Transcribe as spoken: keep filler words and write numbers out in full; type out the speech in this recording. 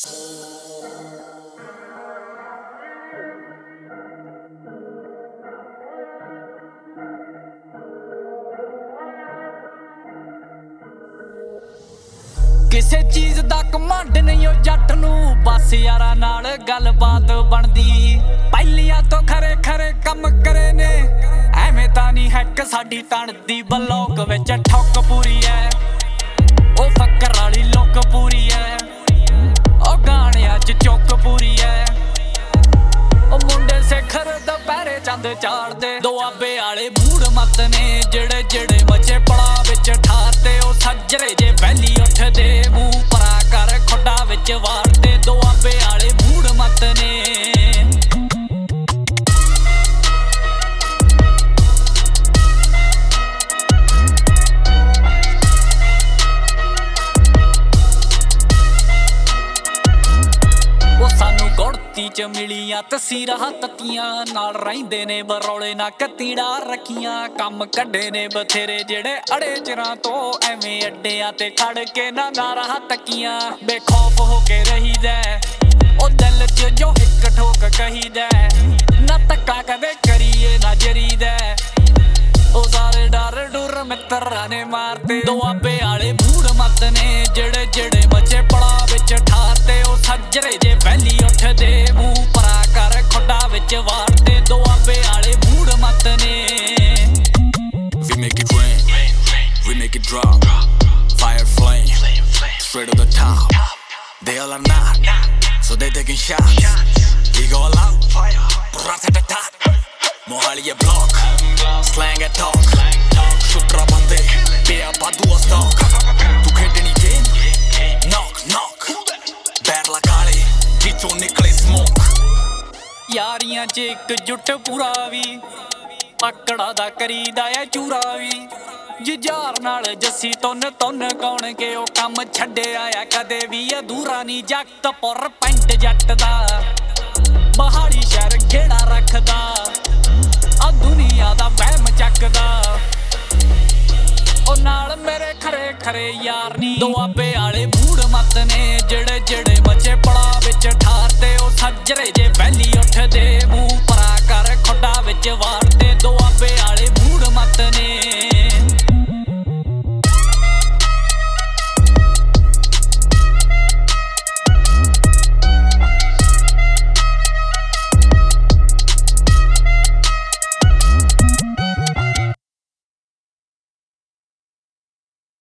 ਕਿਸੇ ਚੀਜ਼ ਦਾ ਕਮਾਂਡ ਨਹੀਂ ਉਹ ਜੱਟ ਨੂੰ, ਬਸ ਯਾਰਾਂ ਨਾਲ ਗੱਲਬਾਤ ਬਣਦੀ। ਪਹਿਲੀਆਂ ਤੋਂ ਖਰੇ ਖਰੇ ਕੰਮ ਕਰੇ ਨੇ, ਐਵੇਂ ਤਾਂ ਨਹੀਂ ਹੈਕ ਸਾਡੀ ਤਣ ਦੀ ਬਲੌਕ ਵਿੱਚ ਠੋਕ ਪੂਰੀ ਐ, ਉਹ ਫੱਕਰ ਵਾਲੀ ਲੁੱਕ ਪੂਰੀ ਐ, ਉਹ ਗਾਣਿਆਂ 'ਚ ਚੁੱਕ ਪੂਰੀ ਐ। ਉਹ ਮੁੰਡੇ ਸਿਖਰ ਦੁਪਹਿਰੇ ਚੰਦ ਚਾੜਦੇ, ਦੁਆਬੇ ਵਾਲੇ ਮੂੜ ਮੱਤ ਨੇ ਜਿਹੜੇ ਜਿਹੜੇ ਮੱਛੇ ਪੜਾ ਵਿੱਚ ਠਾਰਦੇ। ਉਹ ਸੱਜਰੇ ਜੇ ਵੈਲੀ ਉੱਠਦੇ, ਮੂੰਹ ਪਰਾ ਕਰ ਖੁੱਡਾ ਵਿੱਚ ਵਾਰਦੇ, ਦੁਆਬੇ ਵਾਲੇ ਮੂੜ ਮੱਤ ਨੇ। ਚ ਮਿਲੀਆਂ ਤਸੀਰਾਂ ਤੱਤੀਆਂ ਨਾਲ ਰਹਿੰਦੇ ਨੇ ਬਰੌਲੇ ਨਾ ਕਤੀੜਾ ਰੱਖੀਆਂ। ਕੰਮ ਕੱਢੇ ਨੇ ਬਥੇਰੇ ਜਿਹੜੇ ਅੜੇ ਚਿਰਾਂ ਤੋਂ, ਐਵੇਂ ਅੱਡਿਆਂ ਤੇ ਖੜ ਕੇ ਨਾ ਨਾਰਾਂ ਤੱਕੀਆਂ। ਬੇਖੌਫ ਹੋ ਕੇ ਰਹੀਦਾ, ਉਹ ਦਿਲ ਚ ਜੋ ਇੱਕ ਠੋਕ ਕਹੀਦਾ, ਨਾ ਧੱਕਾ ਕਦੇ ਕਰੀਏ ਨਾ ਜਰੀਦਾ। ਉਹ ਸਾਰੇ ਡਰ ਡੁਰ ਮਿੱਤਰਾਂ ਨੇ ਮਾਰਦੇ, ਦੁਆਬੇ ਵਾਲੇ ਮੂੜ ਮੱਤ ਨੇ ਜਿਹੜੇ ਜਿਹੜੇ ਮੱਛੇ ਪੜਾ ਵਿੱਚ ਠਾਰਦੇ। ਉਹ ਸੱਜਰੇ ਜੇ ਵੈਲੀ ਉੱਠਦੇ, ਮੂੰਹ ਪਰਾ ਕਰ ਖੁੱਡਾ ਵਿੱਚ ਵਾਰਦੇ, ਦੁਆਬੇ ਵਾਲੇ ਮੂੜ ਮੱਤ ਨੇ। We make it rain, we make it drop, fire flame, straight to the top. They all are not, so they taking shots. We go all out, rat at the top. Mohaliye block, slang and talk, shooter bande, piya badu stock. Tu khedni game, knock knock, bair la kale, jichon nikle smoke. ਯਾਰੀਆਂ 'ਚ ਇੱਕ ਜੁੱਟ ਪੂਰਾ ਵੀ, ਆਕੜਾ ਦਾ ਕਰੀਦਾ ਐ ਚੂਰਾ ਵੀ। ਜੁਝਾਰ ਨਾਲ ਜੱਸੀ ਤੁੰਨ ਤੁੰਨ ਕੌਣ ਕੇ ਉਹ ਕੰਮ ਛੱਡਿਆ ਆ ਕਦੇ ਵੀ ਅਧੂਰਾ ਨਹੀਂ। ਜੱਟ ਪੁਰ ਪਿੰਡ ਜੱਟ ਦਾ, ਬਹਾਲੀ ਸ਼ਹਿਰ ਗੇੜਾ ਰੱਖਦਾ, ਆ ਦੁਨੀਆ ਦਾ ਵਹਿਮ ਚੱਕਦਾ। ਉਹ ਨਾਲ ਮੇਰੇ ਖਰੇ ਖਰੇ ਯਾਰ ਨੀ, ਦੁਆਬੇ ਵਾਲੇ ਮੂੜ ਮੱਤ ਨੇ ਜਿਹੜੇ ਜਿਹੜੇ ਮੱਛੇ ਪੜਾ ਵਿੱਚ ਠਾਰਦੇ। ਉਹ ਸੱਜਰੇ ਜੇ ਵੈਲੀ ਉੱਠਦੇ,